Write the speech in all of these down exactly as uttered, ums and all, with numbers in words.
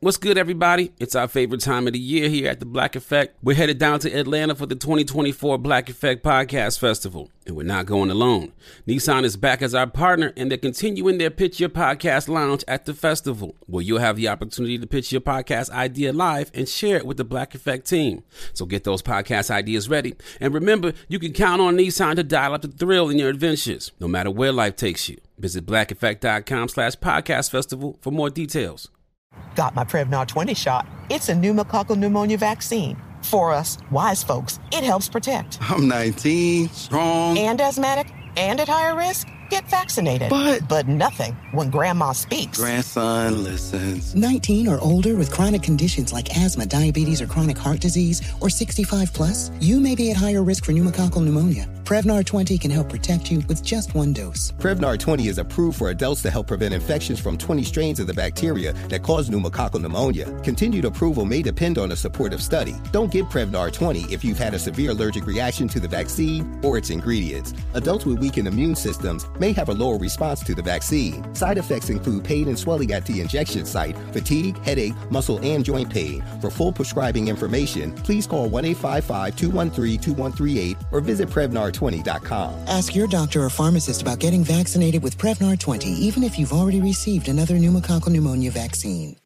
What's good, everybody? It's our favorite time of the year here at the Black Effect. We're headed down to Atlanta for the twenty twenty-four Black Effect Podcast Festival, and we're not going alone. Nissan is back as our partner, and they're continuing their Pitch Your Podcast Lounge at the festival, where you'll have the opportunity to pitch your podcast idea live and share it with the Black Effect team. So get those podcast ideas ready, and remember, you can count on Nissan to dial up the thrill in your adventures, no matter where life takes you. Visit blackeffect.com slash podcast festival for more details. Got my Prevnar twenty shot. It's a pneumococcal pneumonia vaccine. For us, wise folks, it helps protect. I'm nineteen, strong. And asthmatic, and at higher risk. Get vaccinated. But... But nothing when grandma speaks. Grandson listens. nineteen or older with chronic conditions like asthma, diabetes, or chronic heart disease, or sixty-five plus, you may be at higher risk for pneumococcal pneumonia. Prevnar twenty can help protect you with just one dose. Prevnar twenty is approved for adults to help prevent infections from twenty strains of the bacteria that cause pneumococcal pneumonia. Continued approval may depend on a supportive study. Don't get Prevnar twenty if you've had a severe allergic reaction to the vaccine or its ingredients. Adults with weakened immune systems may have a lower response to the vaccine. Side effects include pain and swelling at the injection site, fatigue, headache, muscle, and joint pain. For full prescribing information, please call one eight five five, two one three, two one three eight or visit Prevnar twenty dot com. Ask your doctor or pharmacist about getting vaccinated with Prevnar twenty, even if you've already received another pneumococcal pneumonia vaccine.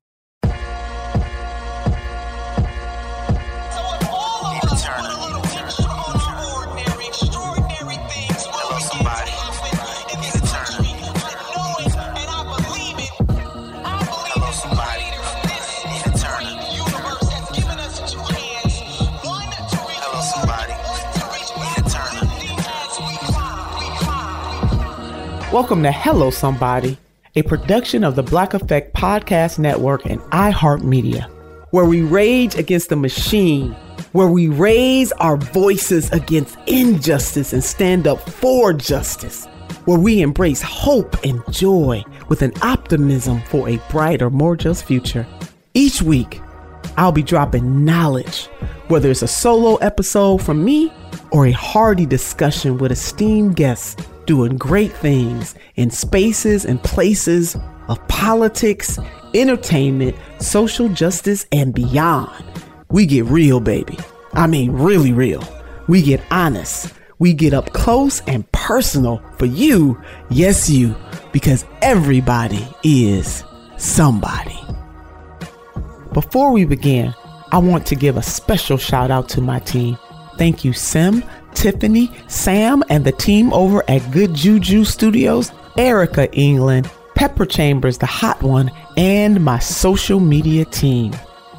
Welcome to Hello Somebody, a production of the Black Effect Podcast Network and iHeartMedia, where we rage against the machine, where we raise our voices against injustice and stand up for justice, where we embrace hope and joy with an optimism for a brighter, more just future. Each week, I'll be dropping knowledge, whether it's a solo episode from me or a hearty discussion with esteemed guests doing great things in spaces and places of politics, entertainment, social justice, and beyond. We get real, baby. I mean, really real. We get honest. We get up close and personal for you. Yes, you, because everybody is somebody. Before we begin, I want to give a special shout out to my team. Thank you, Sim, Tiffany, Sam, and the team over at Good Juju Studios, Erica England, Pepper Chambers, the hot one, and my social media team.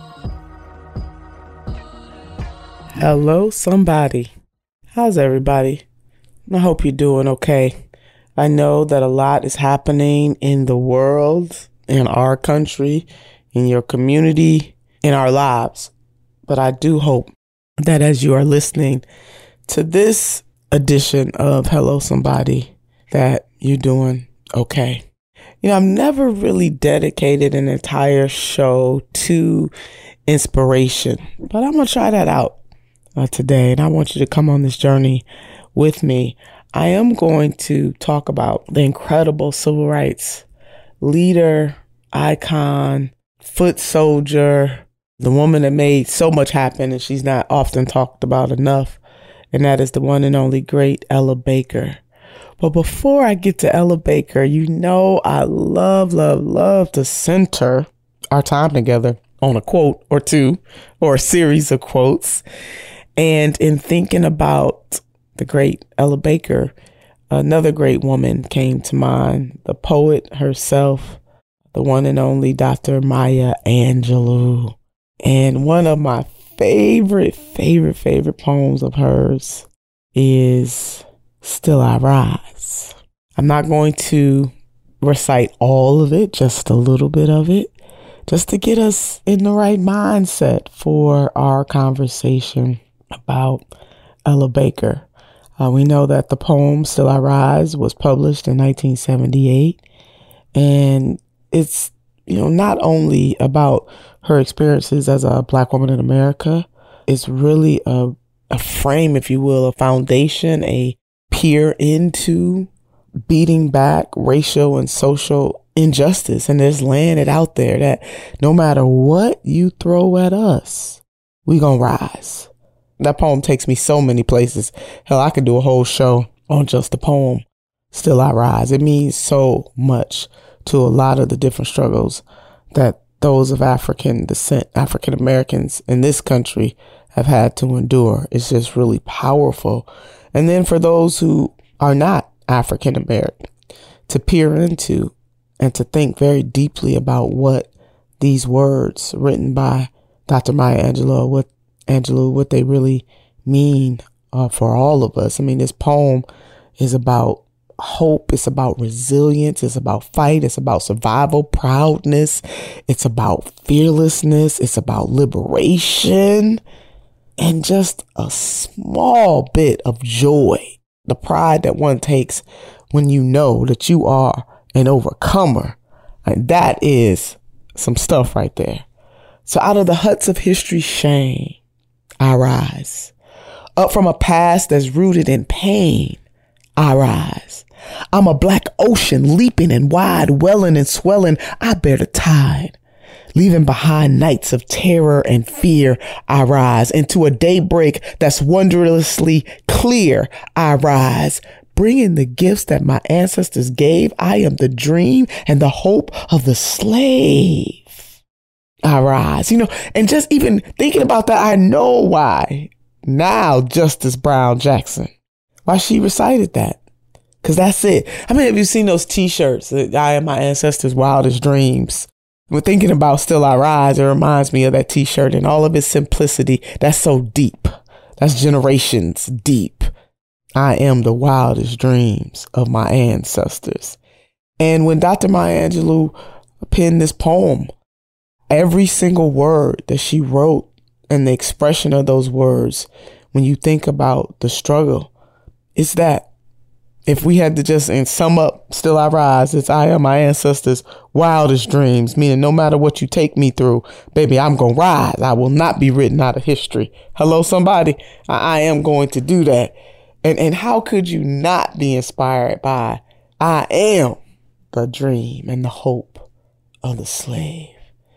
Hello, somebody. How's everybody? I hope you're doing okay. I know that a lot is happening in the world, in our country, in your community, in our lives. But I do hope that as you are listening to this edition of Hello Somebody, that you're doing okay. You know, I've never really dedicated an entire show to inspiration, but I'm going to try that out uh, today. And I want you to come on this journey with me. I am going to talk about the incredible civil rights leader, icon, foot soldier, the woman that made so much happen and she's not often talked about enough. And that is the one and only great Ella Baker. But before I get to Ella Baker, you know I love, love, love to center our time together on a quote or two or a series of quotes. And in thinking about the great Ella Baker, another great woman came to mind, the poet herself, the one and only Doctor Maya Angelou. And one of my favorite, favorite, favorite poems of hers is Still I Rise. I'm not going to recite all of it, just a little bit of it, just to get us in the right mindset for our conversation about Ella Baker. Uh, we know that the poem Still I Rise was published in nineteen seventy-eight, and it's, you know, not only about her experiences as a Black woman in America. It's really a, a frame, if you will, a foundation, a peer into beating back racial and social injustice, and there's laying it out there that no matter what you throw at us, we gonna rise. That poem takes me so many places. Hell, I could do a whole show on just the poem, Still I Rise. It means so much to a lot of the different struggles that those of African descent, African Americans in this country have had to endure. It's just really powerful. And then for those who are not African American, to peer into and to think very deeply about what these words written by Doctor Maya Angelou, what Angelou, what they really mean uh, for all of us. I mean, this poem is about hope. It's about resilience. It's about fight. It's about survival, proudness. It's about fearlessness. It's about liberation and just a small bit of joy, the pride that one takes when you know that you are an overcomer. And that is some stuff right there. So out of the huts of history's shame, I rise. Up from a past that's rooted in pain, I rise. I'm a black ocean leaping and wide, welling and swelling. I bear the tide. Leaving behind nights of terror and fear, I rise. Into a daybreak that's wondrously clear, I rise. Bringing the gifts that my ancestors gave, I am the dream and the hope of the slave. I rise. You know, and just even thinking about that, I know why now Justice Brown Jackson, why she recited that. Because that's it. I mean, have you seen those T-shirts? I am my ancestors' wildest dreams. When thinking about Still I Rise, it reminds me of that T-shirt and all of its simplicity. That's so deep. That's generations deep. I am the wildest dreams of my ancestors. And when Doctor Maya Angelou penned this poem, every single word that she wrote and the expression of those words, when you think about the struggle, it's that. If we had to just and sum up Still I Rise, it's I am my ancestors' wildest dreams, meaning no matter what you take me through, baby, I'm going to rise. I will not be written out of history. Hello, somebody. I, I am going to do that. And and how could you not be inspired by I am the dream and the hope of the slave.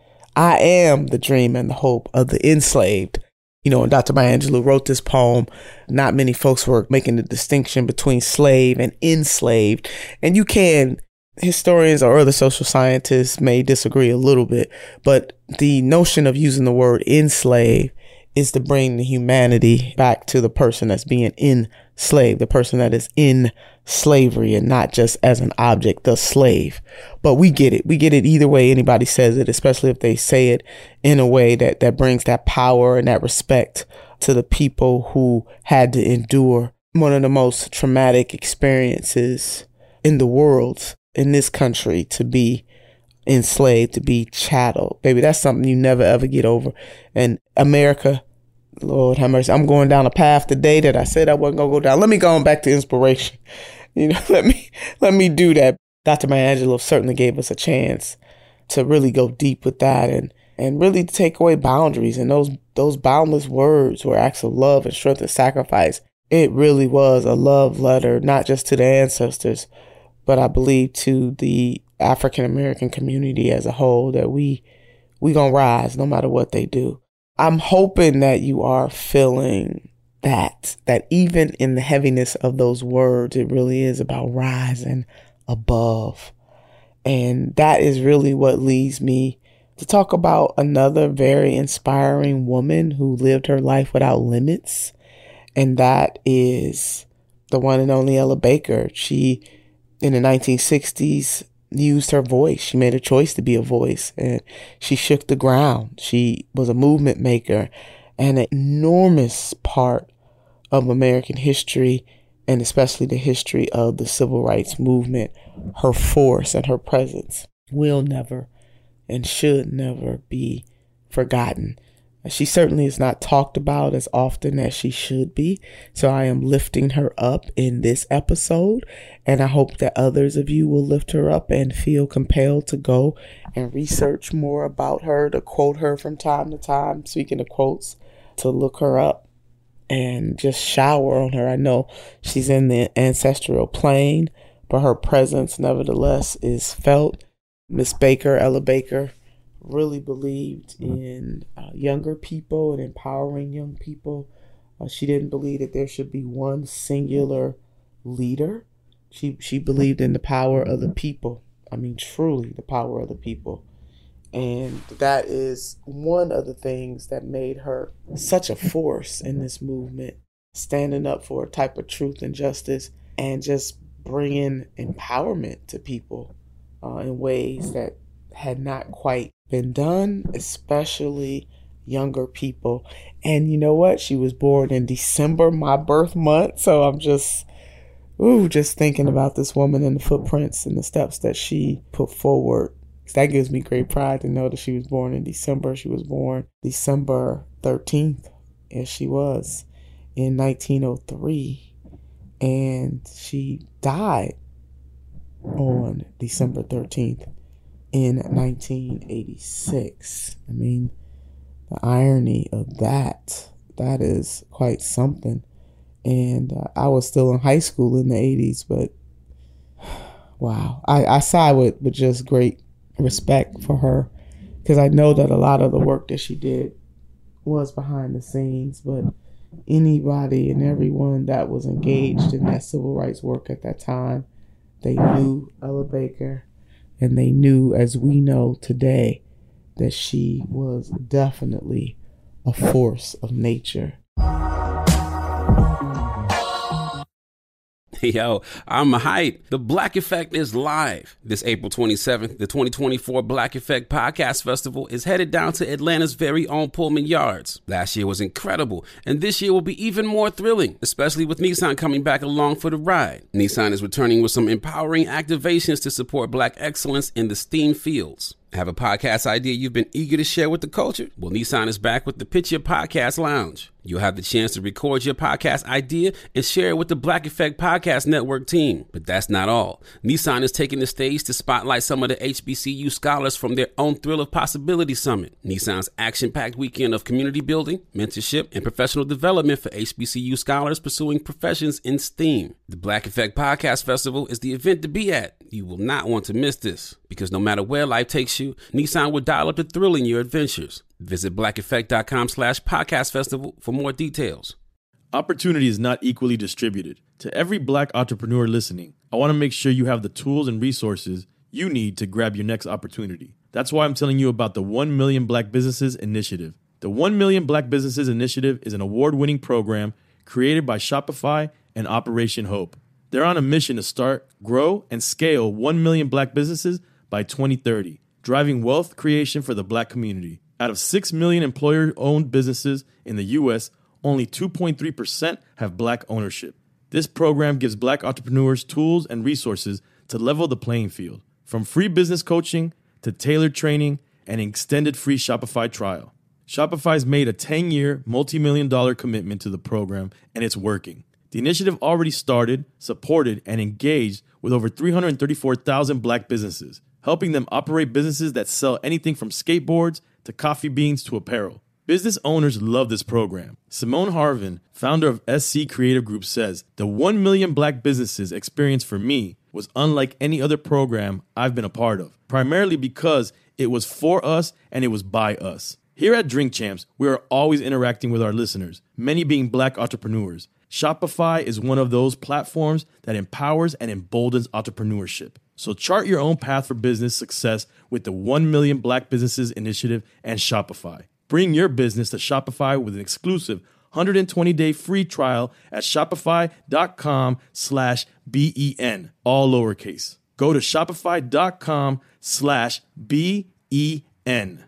I am the dream and the hope of the enslaved. You know, when Doctor Maya Angelou wrote this poem, not many folks were making the distinction between slave and enslaved. And you can, historians or other social scientists may disagree a little bit, but the notion of using the word enslave is to bring the humanity back to the person that's being enslaved, the person that is in slavery and not just as an object, the slave. But we get it. We get it either way anybody says it, especially if they say it in a way that, that brings that power and that respect to the people who had to endure one of the most traumatic experiences in the world, in this country, to be enslaved, to be chattel. Baby, that's something you never ever get over. And America, Lord have mercy, I'm going down a path today that I said I wasn't gonna go down. Let me go on back to inspiration. You know, let me let me do that. Doctor Maya Angelou certainly gave us a chance to really go deep with that and and really take away boundaries. And those those boundless words were acts of love and strength and sacrifice. It really was a love letter, not just to the ancestors, but I believe to the African American community as a whole, that we we gonna rise no matter what they do. I'm hoping that you are feeling that, that even in the heaviness of those words, it really is about rising above. And that is really what leads me to talk about another very inspiring woman who lived her life without limits. And that is the one and only Ella Baker. She, in the nineteen sixties, used her voice. She made a choice to be a voice, and she shook the ground. She was a movement maker and an enormous part of American history, and especially the history of the civil rights movement. Her force and her presence will never and should never be forgotten. She certainly is not talked about as often as she should be. So I am lifting her up in this episode. And I hope that others of you will lift her up and feel compelled to go and research more about her, to quote her from time to time. Speaking of quotes, to look her up and just shower on her. I know she's in the ancestral plane, but her presence nevertheless is felt. Miss Baker, Ella Baker, really believed in uh, younger people and empowering young people. Uh, she didn't believe that there should be one singular leader. She she believed in the power of the people. I mean, truly the power of the people. And that is one of the things that made her such a force in this movement, standing up for a type of truth and justice and just bringing empowerment to people uh, in ways that had not quite been done, especially younger people. And you know what? She was born in December, my birth month. So I'm just, ooh, just thinking about this woman and the footprints and the steps that she put forward. That gives me great pride to know that she was born in December. She was born December thirteenth, as she was, in nineteen oh three. And she died on December thirteenth in nineteen eighty-six. I mean, the irony of that, that is quite something. And uh, I was still in high school in the eighties, but wow. I, I side with, with just great respect for her, because I know that a lot of the work that she did was behind the scenes, but anybody and everyone that was engaged in that civil rights work at that time, they knew Ella Baker, and they knew, as we know today, that she was definitely a force of nature. Yo, I'm hyped. The Black Effect is live. This April twenty-seventh, the twenty twenty-four Black Effect Podcast Festival is headed down to Atlanta's very own Pullman Yards. Last year was incredible, and this year will be even more thrilling, especially with Nissan coming back along for the ride. Nissan is returning with some empowering activations to support Black excellence in the STEAM fields. Have a podcast idea you've been eager to share with the culture? Well, Nissan is back with the Pitch Your Podcast Lounge. You'll have the chance to record your podcast idea and share it with the Black Effect Podcast Network team. But that's not all. Nissan is taking the stage to spotlight some of the H B C U scholars from their own Thrill of Possibility Summit, Nissan's action-packed weekend of community building, mentorship, and professional development for H B C U scholars pursuing professions in STEAM. The Black Effect Podcast Festival is the event to be at. You will not want to miss this, because no matter where life takes you, Nissan will dial up the thrill in your adventures. Visit blackeffect.com slash podcast festival for more details. Opportunity is not equally distributed. To every Black entrepreneur listening, I want to make sure you have the tools and resources you need to grab your next opportunity. That's why I'm telling you about the one million Black Businesses Initiative. The one million Black Businesses Initiative is an award-winning program created by Shopify and Operation Hope. They're on a mission to start, grow, and scale one million Black businesses by twenty thirty, driving wealth creation for the Black community. Out of six million employer-owned businesses in the U S, only two point three percent have Black ownership. This program gives Black entrepreneurs tools and resources to level the playing field, from free business coaching to tailored training and extended free Shopify trial. Shopify's made a ten-year, multi-million dollar commitment to the program, and it's working. The initiative already started, supported, and engaged with over three hundred thirty-four thousand Black businesses, helping them operate businesses that sell anything from skateboards to coffee beans to apparel. Business owners love this program. Simone Harvin, founder of S C Creative Group, says, "The one million Black businesses experience for me was unlike any other program I've been a part of, primarily because it was for us and it was by us." Here at Drink Champs, we are always interacting with our listeners, many being Black entrepreneurs. Shopify is one of those platforms that empowers and emboldens entrepreneurship. So chart your own path for business success with the one million Black Businesses Initiative and Shopify. Bring your business to Shopify with an exclusive one hundred twenty day free trial at shopify.com slash B-E-N, all lowercase. Go to shopify.com slash B-E-N.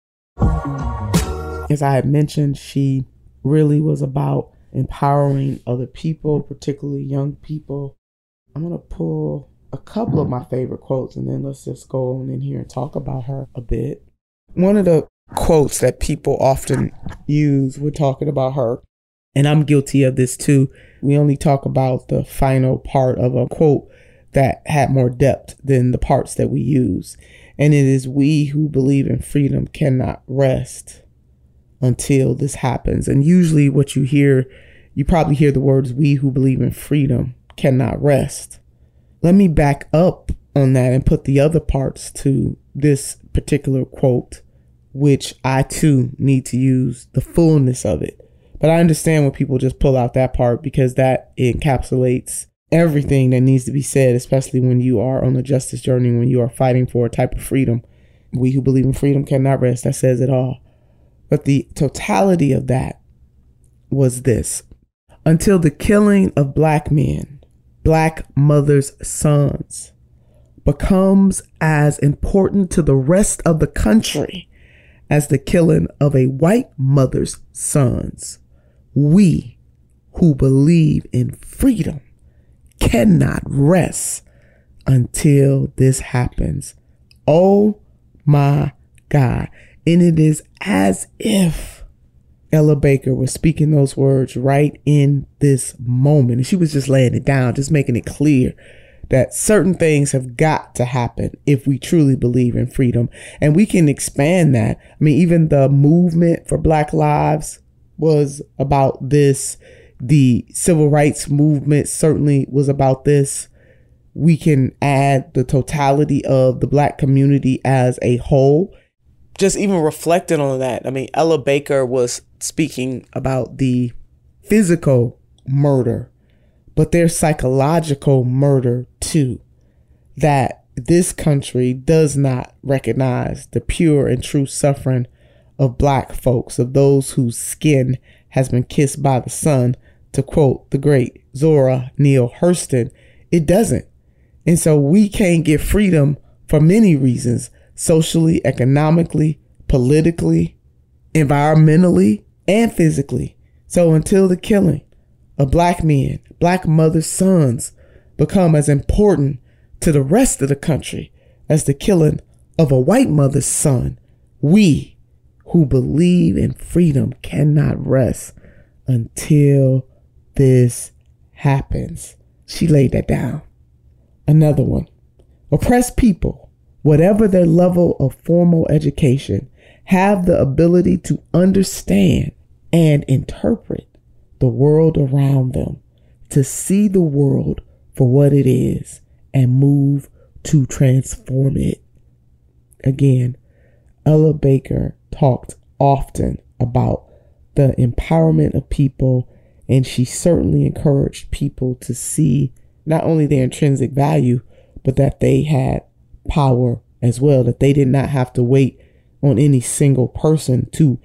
As I had mentioned, she really was about empowering other people, particularly young people. I'm going to pull a couple of my favorite quotes, and then let's just go on in here and talk about her a bit. One of the quotes that people often use when talking about her, and I'm guilty of this too, we only talk about the final part of a quote that had more depth than the parts that we use. And it is, "We who believe in freedom cannot rest until this happens." And usually what you hear, you probably hear the words, "We who believe in freedom cannot rest." Let me back up on that and put the other parts to this particular quote, which I too need to use the fullness of it. But I understand when people just pull out that part because that encapsulates everything that needs to be said, especially when you are on a justice journey, when you are fighting for a type of freedom. We who believe in freedom cannot rest. That says it all. But the totality of that was this. Until the killing of black men, black mothers' sons, becomes as important to the rest of the country as the killing of a white mother's sons, we who believe in freedom cannot rest until this happens. Oh my God. And it is as if Ella Baker was speaking those words right in this moment. And she was just laying it down, just making it clear that certain things have got to happen if we truly believe in freedom. And we can expand that. I mean, even the movement for Black Lives was about this. The civil rights movement certainly was about this. We can add the totality of the black community as a whole. Just even reflecting on that. I mean, Ella Baker was speaking about the physical murder, but there's psychological murder too, that this country does not recognize the pure and true suffering of black folks, of those whose skin has been kissed by the sun, to quote the great Zora Neale Hurston. It doesn't. And so we can't get freedom for many reasons, socially, economically, politically, environmentally, and physically. So until the killing of black men, black mothers' sons become as important to the rest of the country as the killing of a white mother's son, we who believe in freedom cannot rest until this happens. She laid that down. Another one. Oppressed people, whatever their level of formal education, have the ability to understand and interpret the world around them, to see the world for what it is and move to transform it. Again, Ella Baker talked often about the empowerment of people, and she certainly encouraged people to see not only their intrinsic value, but that they had power as well, that they did not have to wait on any single person to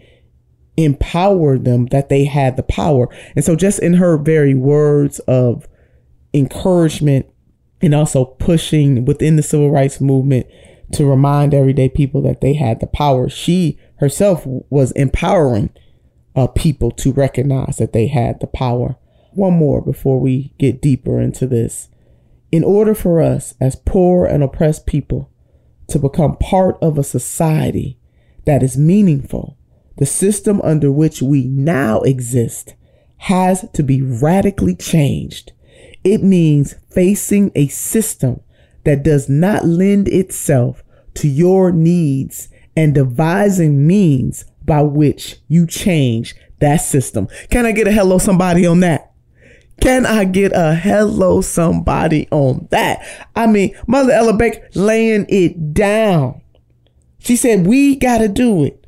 empower them, that they had the power. And so just in her very words of encouragement and also pushing within the civil rights movement to remind everyday people that they had the power, she herself was empowering uh, people to recognize that they had the power. One more before we get deeper into this. In order for us as poor and oppressed people to become part of a society that is meaningful, the system under which we now exist has to be radically changed. It means facing a system that does not lend itself to your needs and devising means by which you change that system. Can I get a hello somebody on that? Can I get a hello somebody on that? I mean, Mother Ella Baker laying it down. She said, we got to do it.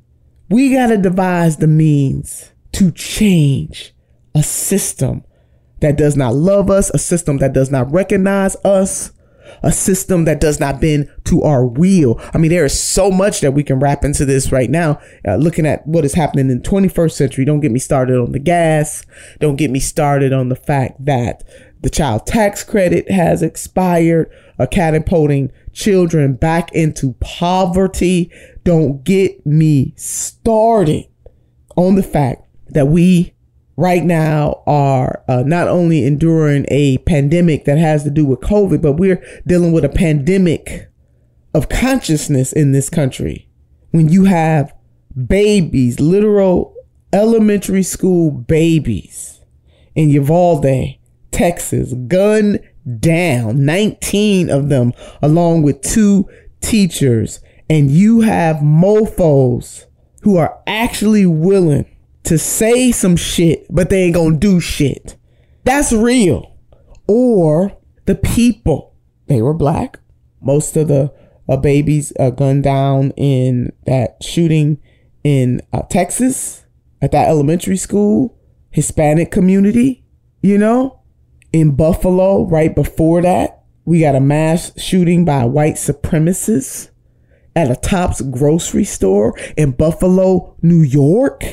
We got to devise the means to change a system that does not love us, a system that does not recognize us, a system that does not bend to our will. I mean, there is so much that we can wrap into this right now. Uh, looking at what is happening in the twenty-first century. Don't get me started on the gas. Don't get me started on the fact that the child tax credit has expired, uh, catapulting children back into poverty. Don't get me started on the fact that we right now are uh, not only enduring a pandemic that has to do with COVID, but we're dealing with a pandemic of consciousness in this country. When you have babies, literal elementary school babies in Uvalde, Texas, gunned down, nineteen of them, along with two teachers, and you have mofos who are actually willing to say some shit, but they ain't gonna do shit. That's real. Or the people, they were black, Most of the uh, babies uh, gunned down in that shooting in uh, Texas at that elementary school, Hispanic community, you know, in Buffalo right before that. We got a mass shooting by white supremacists at a Tops grocery store in Buffalo, New York.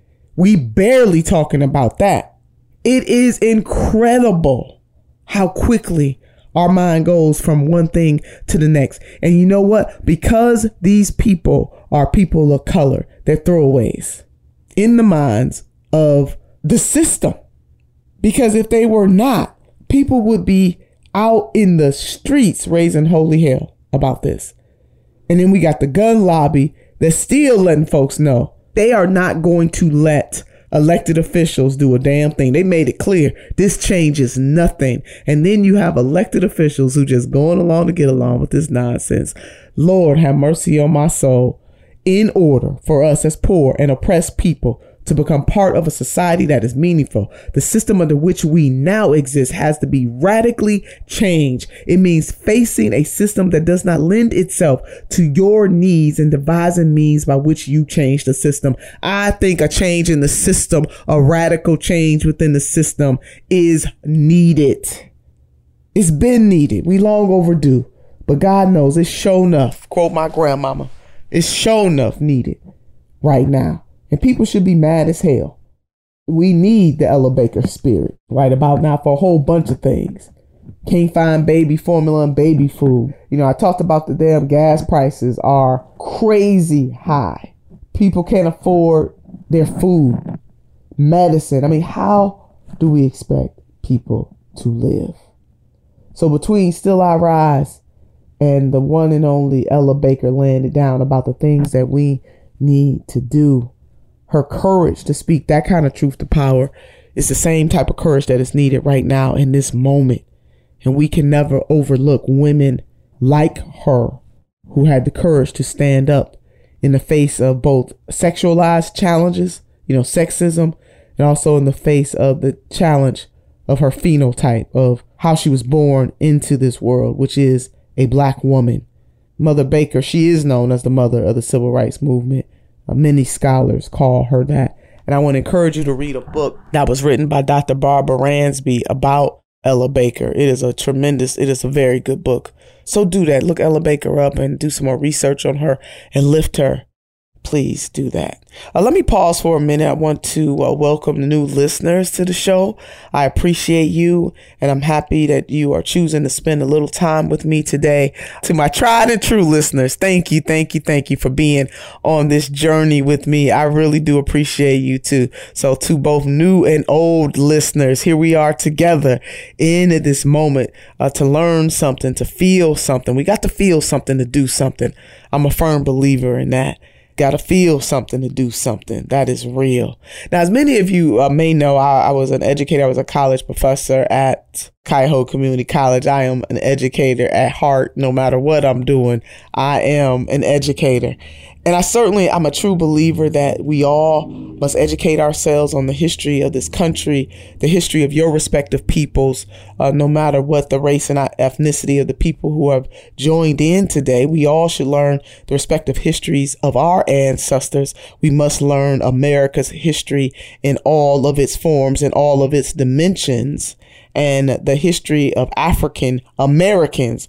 We barely talking about that. It is incredible how quickly our mind goes from one thing to the next. And you know what? Because these people are people of color, they're throwaways in the minds of the system. Because if they were not, people would be out in the streets raising holy hell about this. And then we got the gun lobby that's still letting folks know they are not going to let elected officials do a damn thing. They made it clear this changes nothing. And then you have elected officials who just going along to get along with this nonsense. Lord, have mercy on my soul. In order for us as poor and oppressed people to become part of a society that is meaningful, the system under which we now exist has to be radically changed. It means facing a system that does not lend itself to your needs and devising means by which you change the system. I think a change in the system, a radical change within the system is needed. It's been needed. We long overdue, but God knows it's sure enough. Quote my grandmama. It's sure enough needed right now. And people should be mad as hell. We need the Ella Baker spirit right about now for a whole bunch of things. Can't find baby formula and baby food. You know, I talked about the damn gas prices are crazy high. People can't afford their food, medicine. I mean, how do we expect people to live? So between Still I Rise and the one and only Ella Baker laying it down about the things that we need to do, her courage to speak that kind of truth to power is the same type of courage that is needed right now in this moment. And we can never overlook women like her who had the courage to stand up in the face of both sexualized challenges, you know, sexism, and also in the face of the challenge of her phenotype, of how she was born into this world, which is a black woman. Mother Baker, she is known as the mother of the civil rights movement. Uh, many scholars call her that. And I want to encourage you to read a book that was written by Doctor Barbara Ransby about Ella Baker. It is a tremendous, it is a very good book. So do that. Look Ella Baker up and do some more research on her and lift her. Please do that. Uh, let me pause for a minute. I want to uh, welcome the new listeners to the show. I appreciate you, and I'm happy that you are choosing to spend a little time with me today. To my tried and true listeners, thank you, thank you, thank you for being on this journey with me. I really do appreciate you too. So to both new and old listeners, here we are together in this moment uh, to learn something, to feel something. We got to feel something to do something. I'm a firm believer in that. Got to feel something to do something. That is real. Now, as many of you uh, may know, I, I was an educator. I was a college professor at Cuyahoga Community College. I am an educator at heart. No matter what I'm doing, I am an educator. And I certainly, I'm a true believer that we all must educate ourselves on the history of this country, the history of your respective peoples, uh, no matter what the race and ethnicity of the people who have joined in today. We all should learn the respective histories of our ancestors. We must learn America's history in all of its forms and all of its dimensions. And the history of African Americans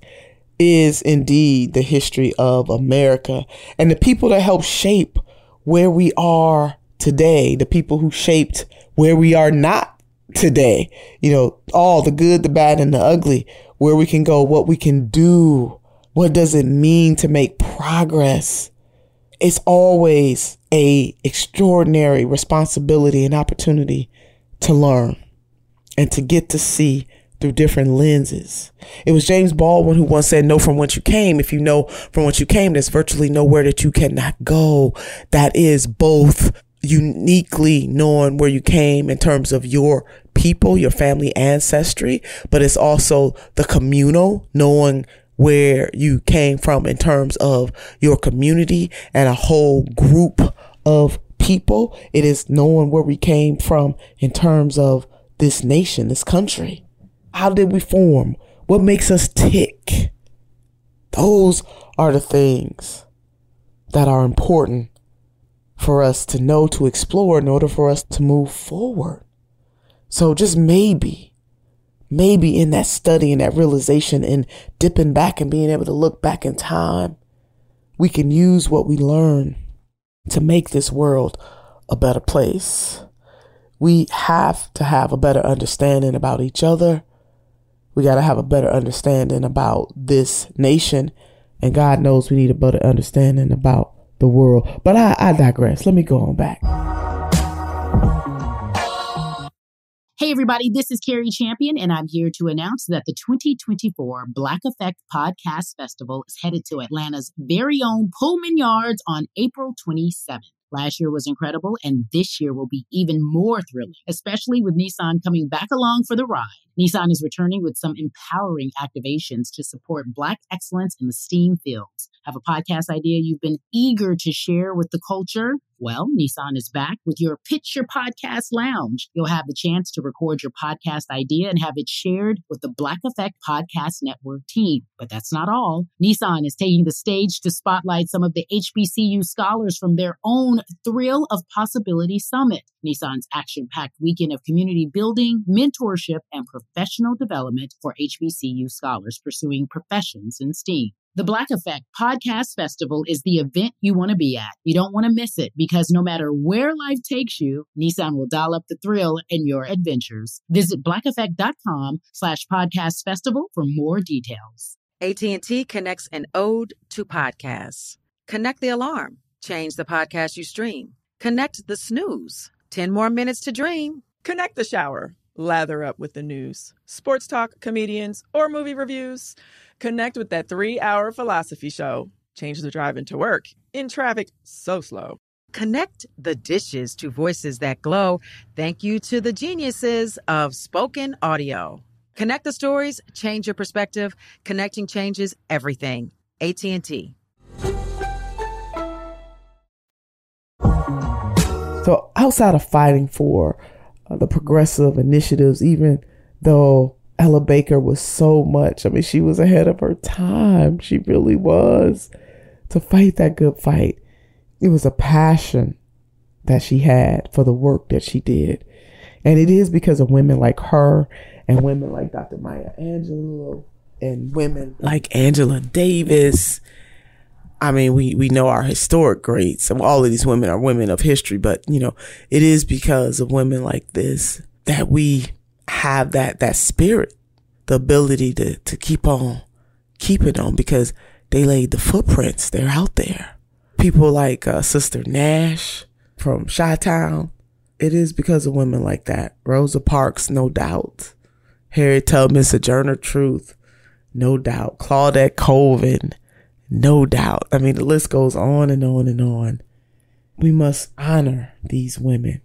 is indeed the history of America, and the people that help shape where we are today, the people who shaped where we are not today, you know, all the good, the bad, and the ugly, where we can go, what we can do, what does it mean to make progress. It's always a extraordinary responsibility and opportunity to learn and to get to see through different lenses. It was James Baldwin who once said, know from whence you came. If you know from whence you came, there's virtually nowhere that you cannot go. That is both uniquely knowing where you came in terms of your people, your family ancestry, but it's also the communal, knowing where you came from in terms of your community and a whole group of people. It is knowing where we came from in terms of this nation, this country. How did we form? What makes us tick? Those are the things that are important for us to know, to explore in order for us to move forward. So just maybe, maybe in that study and that realization and dipping back and being able to look back in time, we can use what we learn to make this world a better place. We have to have a better understanding about each other. We got to have a better understanding about this nation. And God knows we need a better understanding about the world. But I, I digress. Let me go on back. Hey, everybody, this is Carrie Champion, and I'm here to announce that the twenty twenty-four Black Effect Podcast Festival is headed to Atlanta's very own Pullman Yards on April twenty-seventh. Last year was incredible, and this year will be even more thrilling, especially with Nissan coming back along for the ride. Nissan is returning with some empowering activations to support Black excellence in the STEAM fields. Have a podcast idea you've been eager to share with the culture? Well, Nissan is back with your Pitch Your Podcast Lounge. You'll have the chance to record your podcast idea and have it shared with the Black Effect Podcast Network team. But that's not all. Nissan is taking the stage to spotlight some of the H B C U scholars from their own Thrill of Possibility Summit, Nissan's action-packed weekend of community building, mentorship, and professional development for H B C U scholars pursuing professions in STEAM. The Black Effect Podcast Festival is the event you want to be at. You don't want to miss it because no matter where life takes you, Nissan will dial up the thrill in your adventures. Visit blackeffect.com slash podcast festival for more details. A T and T connects an ode to podcasts. Connect the alarm. Change the podcast you stream. Connect the snooze. ten more minutes to dream. Connect the shower. Lather up with the news, sports talk, comedians, or movie reviews. Connect with that three-hour philosophy show. Change the drive into work in traffic so slow. Connect the dishes to voices that glow. Thank you to the geniuses of spoken audio. Connect the stories, change your perspective. Connecting changes everything. A T and T. So outside of fighting for uh, the progressive initiatives, even though Ella Baker was so much, I mean, she was ahead of her time. She really was, to fight that good fight. It was a passion that she had for the work that she did. And it is because of women like her and women like Doctor Maya Angelou and women like Angela Davis. I mean, we, we know our historic greats. All of these women are women of history, but, you know, it is because of women like this that we have that, that spirit, the ability to, to keep on, keep it on, because they laid the footprints. They're out there. People like uh, Sister Nash from Chi-Town. It is because of women like that. Rosa Parks, no doubt. Harriet Tubman, Sojourner Truth, no doubt. Claudette Colvin, no doubt. I mean, the list goes on and on and on. We must honor these women.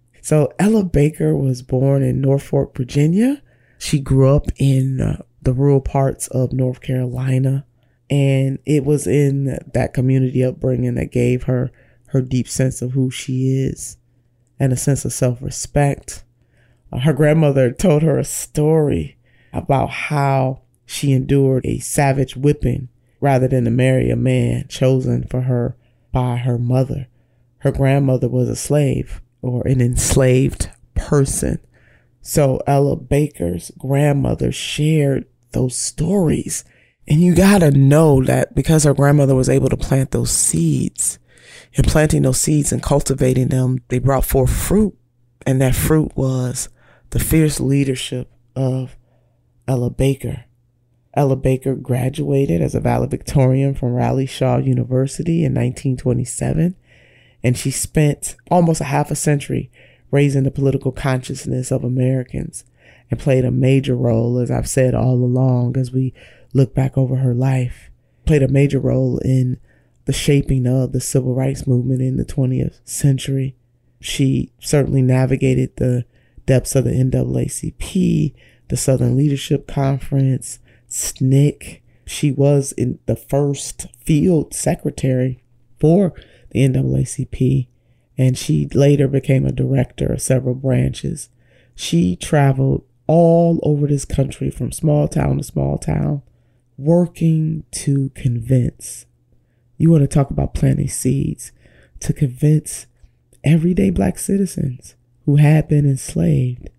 So Ella Baker was born in Norfolk, Virginia. She grew up in uh, the rural parts of North Carolina. And it was in that community upbringing that gave her her deep sense of who she is and a sense of self-respect. Uh, her grandmother told her a story about how she endured a savage whipping rather than to marry a man chosen for her by her mother. Her grandmother was a slave or an enslaved person. So Ella Baker's grandmother shared those stories. And you gotta know that because her grandmother was able to plant those seeds, and planting those seeds and cultivating them, they brought forth fruit. And that fruit was the fierce leadership of Ella Baker. Ella Baker graduated as a valedictorian from Raleigh Shaw University in nineteen twenty-seven. And she spent almost a half a century raising the political consciousness of Americans and played a major role, as I've said all along, as we look back over her life, played a major role in the shaping of the civil rights movement in the twentieth century. She certainly navigated the depths of the N double A C P, the Southern Leadership Conference, S N C C. She was in the first field secretary for the N double A C P, and she later became a director of several branches. She traveled all over this country from small town to small town, working to convince. You want to talk about planting seeds to convince everyday black citizens who had been enslaved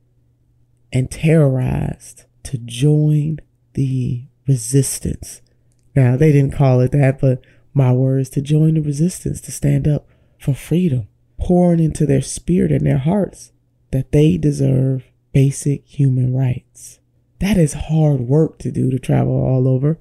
and terrorized to join the resistance. Now, they didn't call it that, but my words, to join the resistance, to stand up for freedom, pouring into their spirit and their hearts that they deserve basic human rights. That is hard work to do, to travel all over.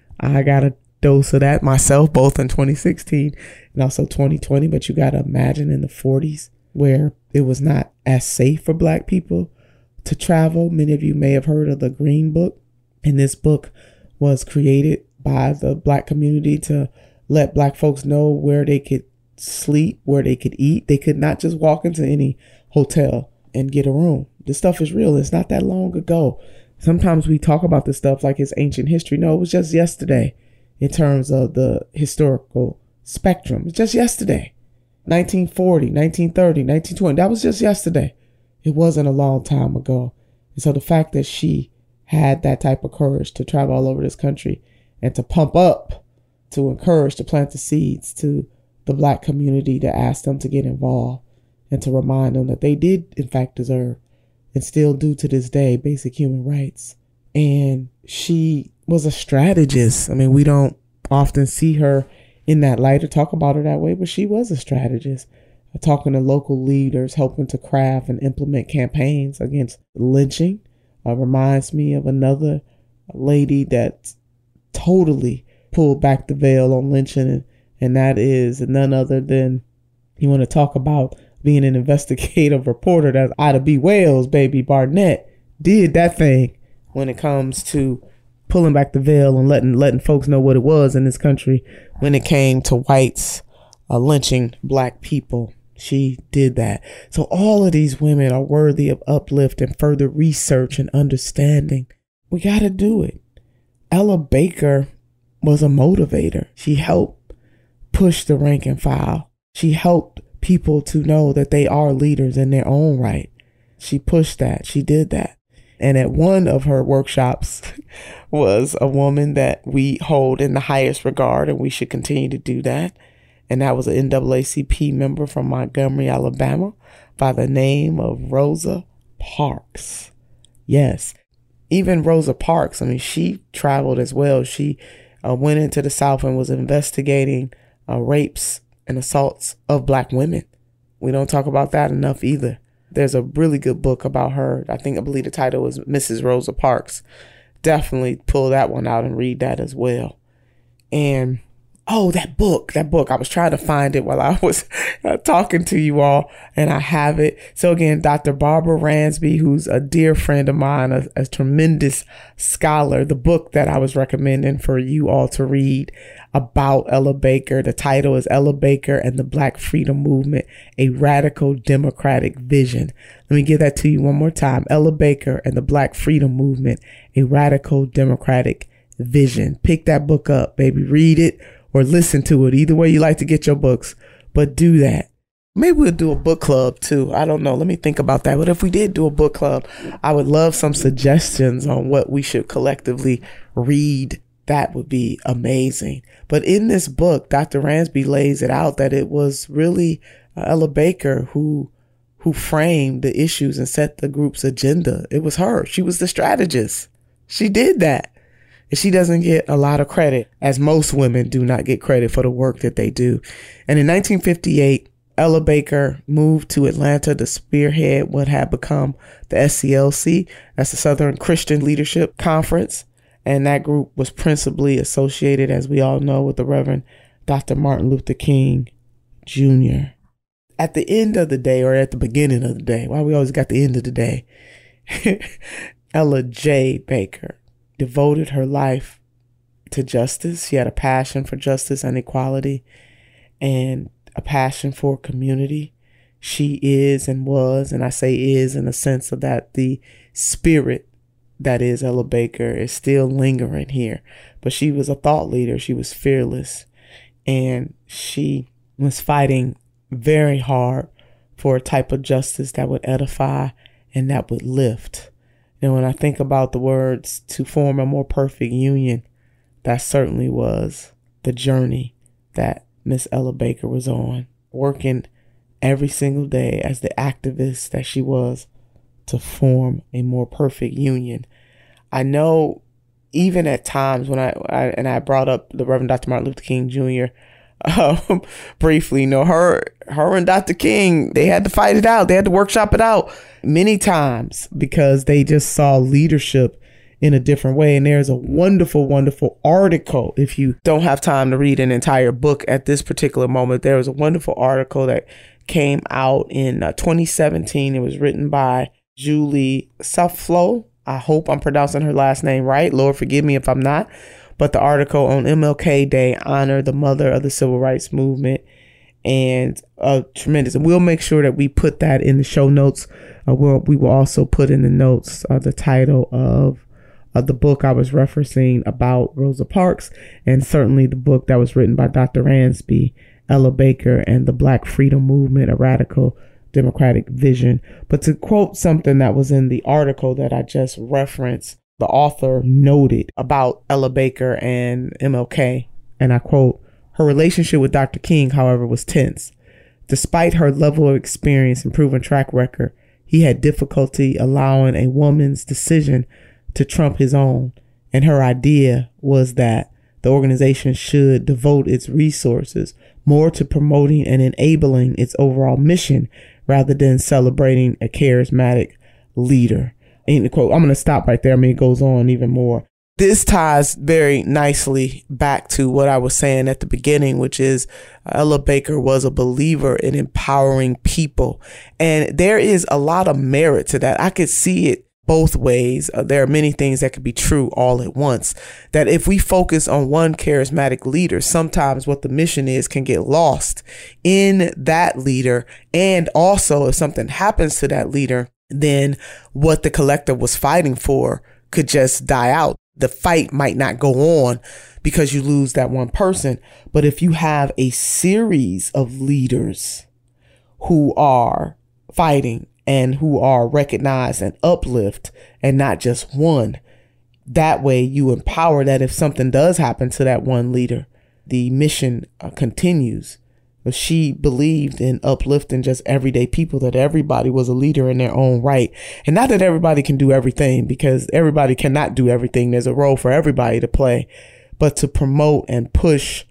I got a dose of that myself, both in twenty sixteen and also twenty twenty. But you got to imagine in the forties where it was not as safe for black people to travel. Many of you may have heard of the Green Book. And this book was created by the black community to let black folks know where they could sleep, where they could eat. They could not just walk into any hotel and get a room. This stuff is real. It's not that long ago. Sometimes we talk about this stuff like it's ancient history. No, it was just yesterday in terms of the historical spectrum. It's just yesterday. nineteen forty, nineteen thirty, nineteen twenty. That was just yesterday. It wasn't a long time ago. And so the fact that she had that type of courage to travel all over this country and to pump up, to encourage, to plant the seeds to the black community, to ask them to get involved and to remind them that they did in fact deserve and still do to this day basic human rights. And she was a strategist. I mean, we don't often see her in that light or talk about her that way, but she was a strategist, talking to local leaders, helping to craft and implement campaigns against lynching. Uh, reminds me of another lady that totally pulled back the veil on lynching, and, and that is none other than, you want to talk about being an investigative reporter, that's Ida B. Wells, baby. Barnett did that thing when it comes to pulling back the veil and letting letting folks know what it was in this country when it came to whites uh, lynching black people. She did that. So all of these women are worthy of uplift and further research and understanding. We got to do it. Ella Baker was a motivator. She helped push the rank and file. She helped people to know that they are leaders in their own right. She pushed that. She did that. And at one of her workshops was a woman that we hold in the highest regard, and we should continue to do that. And that was an N double A C P member from Montgomery, Alabama, by the name of Rosa Parks. Yes, even Rosa Parks, I mean, she traveled as well. She uh, went into the South and was investigating uh, rapes and assaults of black women. We don't talk about that enough either. There's a really good book about her. I think, I believe the title is Missus Rosa Parks. Definitely pull that one out and read that as well. And Oh, that book, that book. I was trying to find it while I was uh, talking to you all, and I have it. So again, Doctor Barbara Ransby, who's a dear friend of mine, a, a tremendous scholar, the book that I was recommending for you all to read about Ella Baker. The title is Ella Baker and the Black Freedom Movement, a Radical Democratic Vision. Let me give that to you one more time. Ella Baker and the Black Freedom Movement, a Radical Democratic Vision. Pick that book up, baby. Read it or listen to it. Either way you like to get your books, but do that. Maybe we'll do a book club too. I don't know. Let me think about that. But if we did do a book club, I would love some suggestions on what we should collectively read. That would be amazing. But in this book, Doctor Ransby lays it out that it was really uh, Ella Baker who who framed the issues and set the group's agenda. It was her. She was the strategist. She did that. And she doesn't get a lot of credit, as most women do not get credit for the work that they do. And in nineteen fifty-eight, Ella Baker moved to Atlanta to spearhead what had become the S C L C. That's the Southern Christian Leadership Conference. And that group was principally associated, as we all know, with the Reverend Doctor Martin Luther King Junior At the end of the day, or at the beginning of the day, why we always got the end of the day, Ella J. Baker devoted her life to justice. She had a passion for justice and equality and a passion for community. She is and was, and I say is in the sense of that the spirit that is Ella Baker is still lingering here. But she was a thought leader. She was fearless, and she was fighting very hard for a type of justice that would edify and that would lift. And when I think about the words to form a more perfect union, that certainly was the journey that Miss Ella Baker was on, working every single day as the activist that she was to form a more perfect union. I know even at times when I, I and I brought up the Reverend Doctor Martin Luther King Junior Um, briefly, you know, her, her and Doctor King, they had to fight it out. They had to workshop it out many times because they just saw leadership in a different way. And there's a wonderful, wonderful article. If you don't have time to read an entire book at this particular moment, there was a wonderful article that came out in uh, twenty seventeen. It was written by Julie Soufflot. I hope I'm pronouncing her last name right. Lord, forgive me if I'm not. But the article on M L K Day honored the mother of the civil rights movement, and uh, tremendous. And we'll make sure that we put that in the show notes. Uh, we'll, we will also put in the notes uh, the title of uh, the book I was referencing about Rosa Parks, and certainly the book that was written by Doctor Ransby, Ella Baker, and the Black Freedom Movement, A Radical Democratic Vision. But to quote something that was in the article that I just referenced, the author noted about Ella Baker and M L K, and I quote, "Her relationship with Doctor King, however, was tense. Despite her level of experience and proven track record, he had difficulty allowing a woman's decision to trump his own, and her idea was that the organization should devote its resources more to promoting and enabling its overall mission rather than celebrating a charismatic leader." End quote. I'm going to stop right there. I mean, it goes on even more. This ties very nicely back to what I was saying at the beginning, which is Ella Baker was a believer in empowering people. And there is a lot of merit to that. I could see it both ways. Uh, there are many things that could be true all at once. That if we focus on one charismatic leader, sometimes what the mission is can get lost in that leader. And also if something happens to that leader, then what the collective was fighting for could just die out. The fight might not go on because you lose that one person. But if you have a series of leaders who are fighting and who are recognized and uplift and not just one, that way you empower that if something does happen to that one leader, the mission uh, continues. But she believed in uplifting just everyday people, that everybody was a leader in their own right. And not that everybody can do everything, because everybody cannot do everything. There's a role for everybody to play, but to promote and push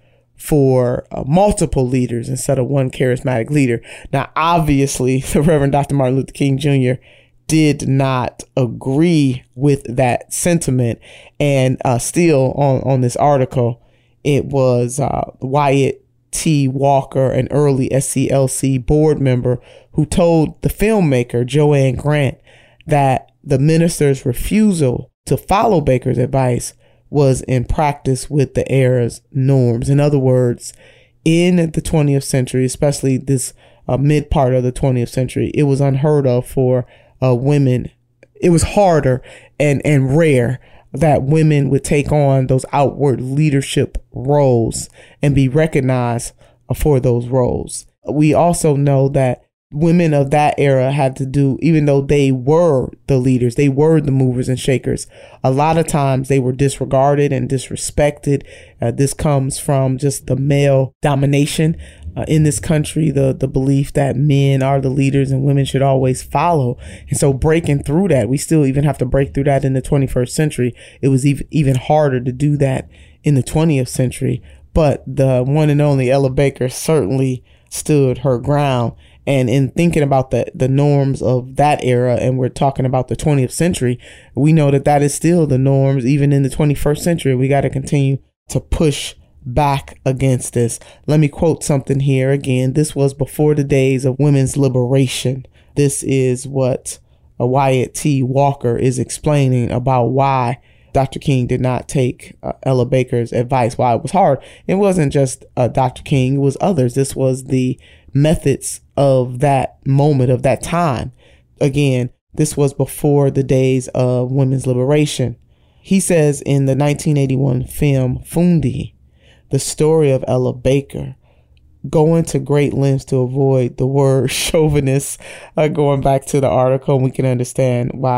for uh, multiple leaders instead of one charismatic leader. Now, obviously, the Reverend Doctor Martin Luther King Junior did not agree with that sentiment. And uh, still on, on this article, it was uh, Wyatt T. Walker, an early S C L C board member, who told the filmmaker Joanne Grant that the minister's refusal to follow Baker's advice was in practice with the era's norms. In other words, in the twentieth century, especially this uh, mid part of the twentieth century, it was unheard of for uh, women. It was harder and, and rare that women would take on those outward leadership roles and be recognized for those roles. We also know that women of that era had to do, even though they were the leaders, they were the movers and shakers, a lot of times they were disregarded and disrespected. Uh, this comes from just the male domination uh, in this country, the the belief that men are the leaders and women should always follow. And so breaking through that, we still even have to break through that in the twenty-first century. It was even, even harder to do that in the twentieth century. But the one and only Ella Baker certainly stood her ground. And in thinking about the, the norms of that era, and we're talking about the twentieth century, we know that that is still the norms even in the twenty-first century. We got to continue to push back against this. Let me quote something here again. This was before the days of women's liberation. This is what uh, Wyatt T. Walker is explaining about why Doctor King did not take uh, Ella Baker's advice, why it was hard. It wasn't just uh, Doctor King, it was others. This was the methods of that moment, of that time. Again, this was before the days of women's liberation. He says in the nineteen eighty-one film Fundi, the story of Ella Baker, going to great lengths to avoid the word chauvinist. Uh, going back to the article, we can understand why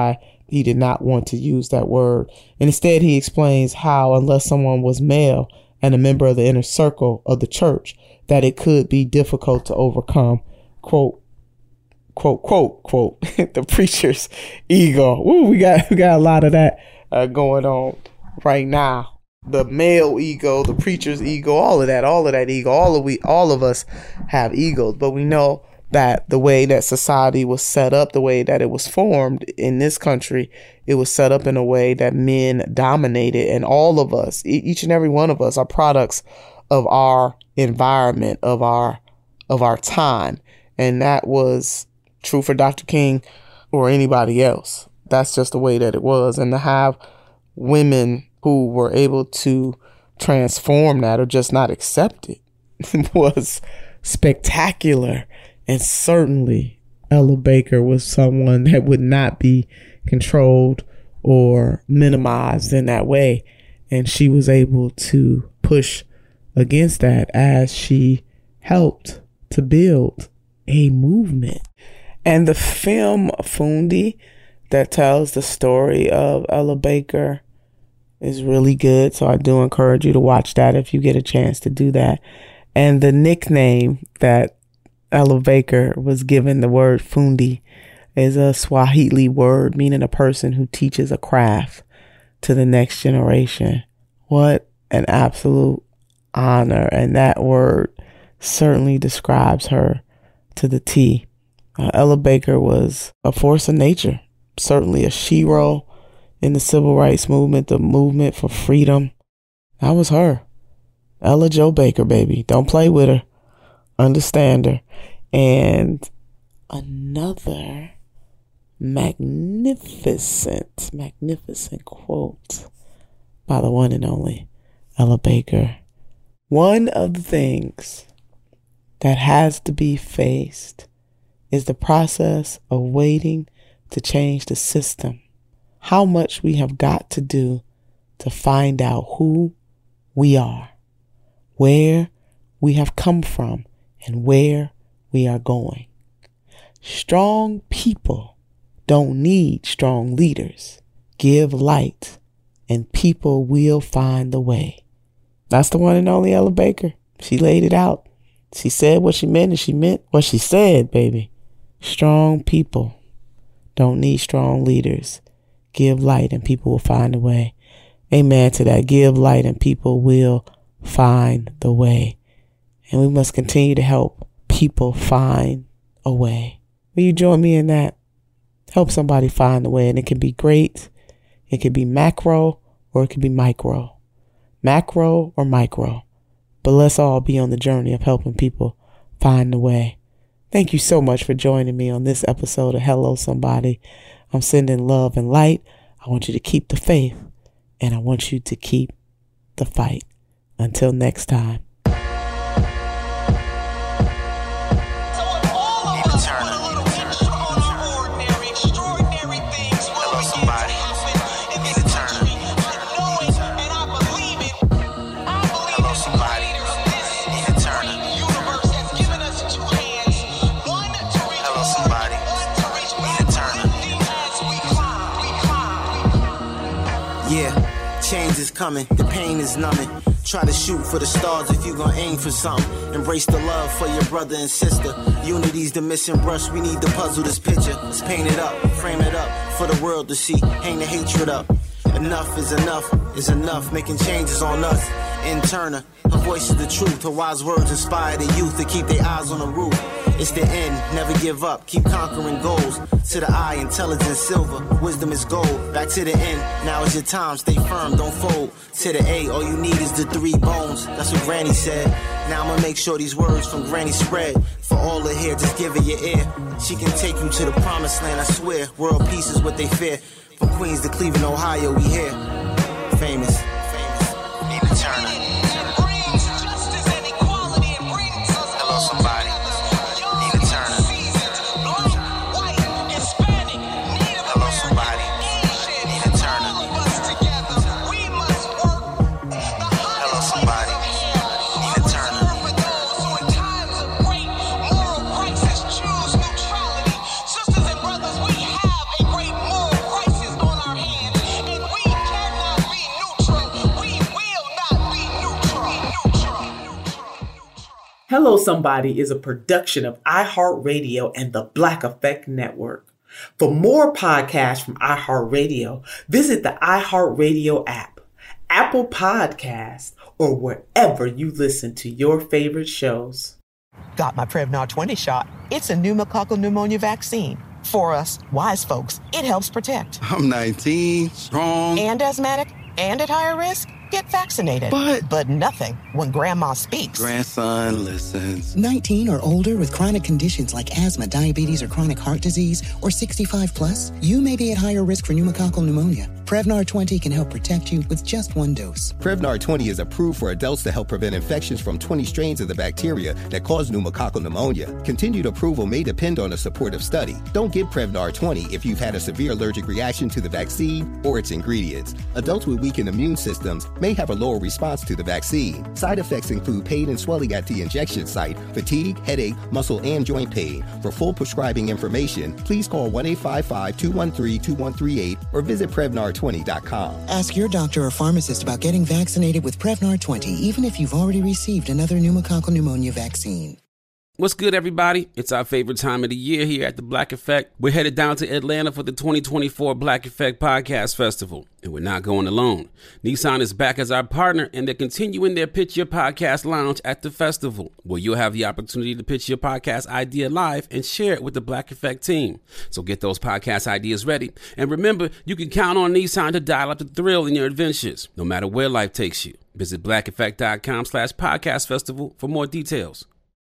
he did not want to use that word. And instead, he explains how, unless someone was male and a member of the inner circle of the church, that it could be difficult to overcome, quote, quote, quote, quote, the preacher's ego. Woo, we got, we got a lot of that uh, going on right now. The male ego, the preacher's ego, all of that, all of that ego, all of we, all of us have egos, but we know that the way that society was set up, the way that it was formed in this country, it was set up in a way that men dominated, and all of us, each and every one of us, are products of our environment, of our, of our time. And that was true for Doctor King or anybody else. That's just the way that it was. And to have women who were able to transform that or just not accept it was spectacular. And certainly Ella Baker was someone that would not be controlled or minimized in that way. And she was able to push against that as she helped to build a movement. And the film Fundi that tells the story of Ella Baker is really good. So I do encourage you to watch that if you get a chance to do that. And the nickname that Ella Baker was given, the word fundi, is a Swahili word meaning a person who teaches a craft to the next generation. What an absolute honor. And that word certainly describes her to the T. Uh, Ella Baker was a force of nature, certainly a shero in the civil rights movement, the movement for freedom. That was her. Ella Jo Baker, baby. Don't play with her. Understand her. And another magnificent, magnificent quote by the one and only Ella Baker. One of the things that has to be faced is the process of waiting to change the system. How much we have got to do to find out who we are, where we have come from, and where we are going. Strong people don't need strong leaders. Give light and people will find the way. That's the one and only Ella Baker. She laid it out. She said what she meant and she meant what she said, baby. Strong people don't need strong leaders. Give light and people will find a way. Amen to that. Give light and people will find the way. And we must continue to help people find a way. Will you join me in that? Help somebody find a way. And it can be great. It can be macro or it can be micro. Macro or micro. But let's all be on the journey of helping people find the way. Thank you so much for joining me on this episode of Hello Somebody. I'm sending love and light. I want you to keep the faith and I want you to keep the fight. Until next time. Change is coming, the pain is numbing. Try to shoot for the stars if you gon' aim for something. Embrace the love for your brother and sister. Unity's the missing brush, we need to puzzle this picture. Let's paint it up, frame it up for the world to see. Hang the hatred up. Enough is enough, is enough. Making changes on us. Interna, her voice is the truth. Her wise words inspire the youth to keep their eyes on the roof. It's the end, never give up, keep conquering goals. To the eye, intelligence silver, wisdom is gold. Back to the end, now is your time, stay firm, don't fold. To the A, all you need is the three bones. That's what Granny said. Now I'ma make sure these words from Granny spread. For all to hear, just give her your ear. She can take you to the promised land, I swear. World peace is what they fear. From Queens to Cleveland, Ohio, we here. Famous. Famous. Nina Turner. Hello, somebody. Sisters and brothers, we have a great moral crisis. Hello Somebody is a production of iHeartRadio and the Black Effect Network. For more podcasts from iHeartRadio, visit the iHeartRadio app, Apple Podcasts, or wherever you listen to your favorite shows. Got my Prevnar twenty shot. It's a pneumococcal pneumonia vaccine. For us, wise folks, it helps protect. I'm nineteen, strong. And asthmatic, and at higher risk. Get vaccinated. But... But nothing when grandma speaks. Grandson listens. nineteen or older with chronic conditions like asthma, diabetes, or chronic heart disease, or sixty-five plus, you may be at higher risk for pneumococcal pneumonia. Prevnar twenty can help protect you with just one dose. Prevnar twenty is approved for adults to help prevent infections from twenty strains of the bacteria that cause pneumococcal pneumonia. Continued approval may depend on a supportive study. Don't give Prevnar twenty if you've had a severe allergic reaction to the vaccine or its ingredients. Adults with weakened immune systems may have a lower response to the vaccine. Side effects include pain and swelling at the injection site, fatigue, headache, muscle, and joint pain. For full prescribing information, please call one eight five five, two one three, two one three eight or visit Prevnar twenty dot com. Ask your doctor or pharmacist about getting vaccinated with Prevnar twenty, even if you've already received another pneumococcal pneumonia vaccine. What's good, everybody? It's our favorite time of the year here at the Black Effect. We're headed down to Atlanta for the twenty twenty-four Black Effect Podcast Festival, and we're not going alone. Nissan is back as our partner, and they're continuing their Pitch Your Podcast Lounge at the festival, where you'll have the opportunity to pitch your podcast idea live and share it with the Black Effect team. So get those podcast ideas ready, and remember, you can count on Nissan to dial up the thrill in your adventures, no matter where life takes you. Visit black effect dot com slash podcast festival for more details.